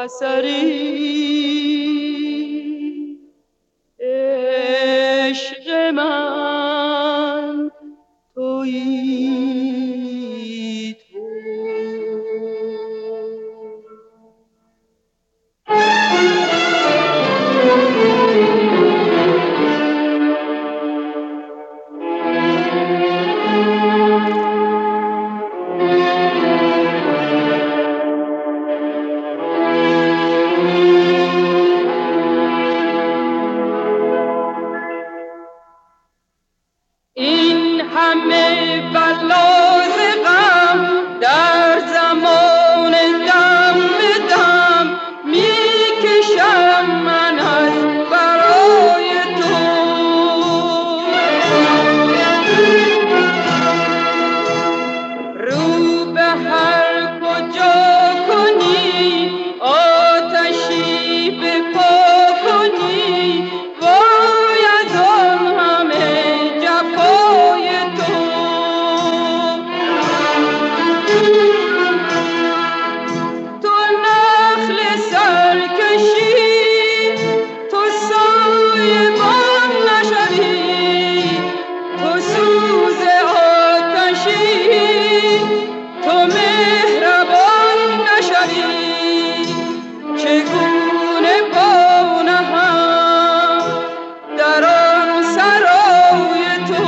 اثری عشق من تویی تو. این همه بلا ز غم در زمان دم به دم میکشم من از برای تو. رو به هر کجا کنی آتشی به پا کنی وای از آن همه جفای تو. تو نخل سرکشی تو سایبان نشوی، تو سوز آتشی تو مهربان نشوی. چگونه پا نهم در آن سرای تو.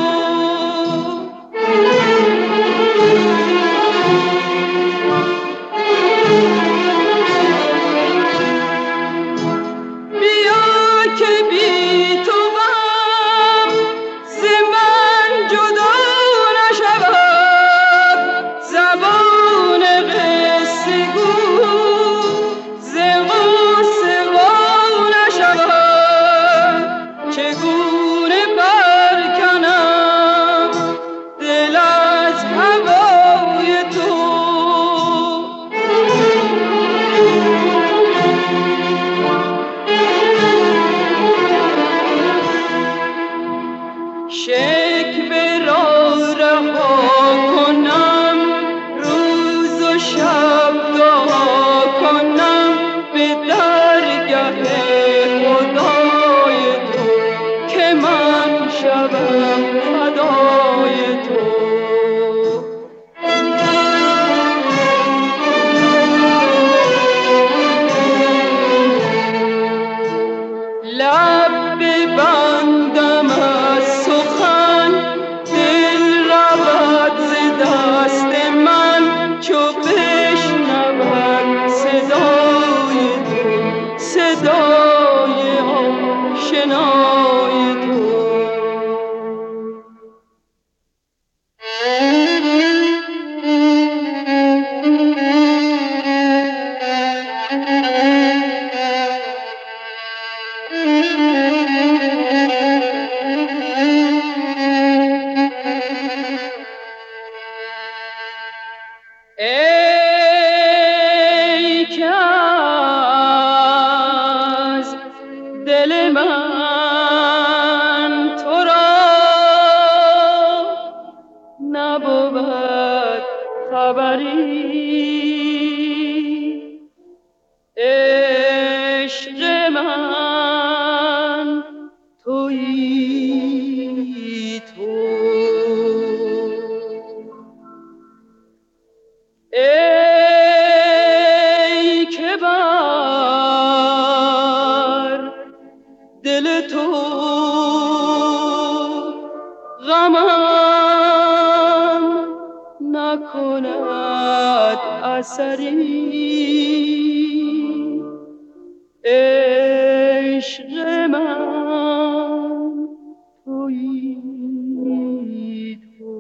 بیا که بی تو غم ز من جدا نشود، زبان قصه گو ز غصه وا نشود. چگونه برکنم دل از هوای تو. شکوه را رها کنم روز و شب دعا کنم به درگه خدای تو که من شوم فدای تو. لب ببندم از سخن دل رود ز دست من چو بشنود صدای تو، صدای آشنای تو. ای که از دل من تو را نبود خبری. عشق من تویی تو. ای که بر دل تو غمم نکند اثری. عشق من تویی تو.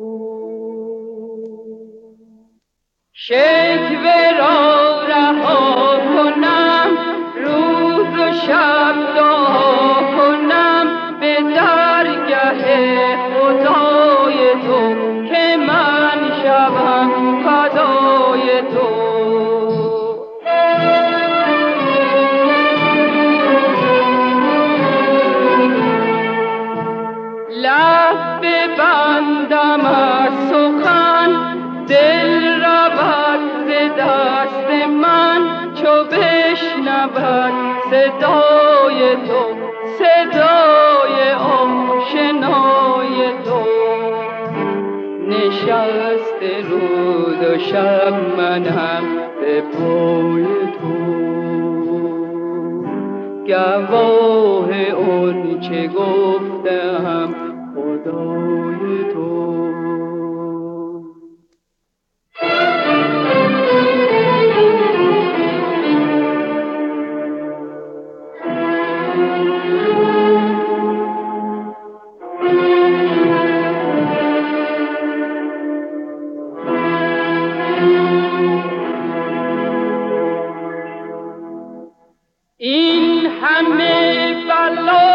شکوه را رها کنم روز و شب دعا کنم به درگه خدای تو که من شوم فدای تو. شود صدای تو، صدای آشنای تو. نشسته روز و شب منم به پای تو، گواه اون چه گفتم خدای تو. این همه بلا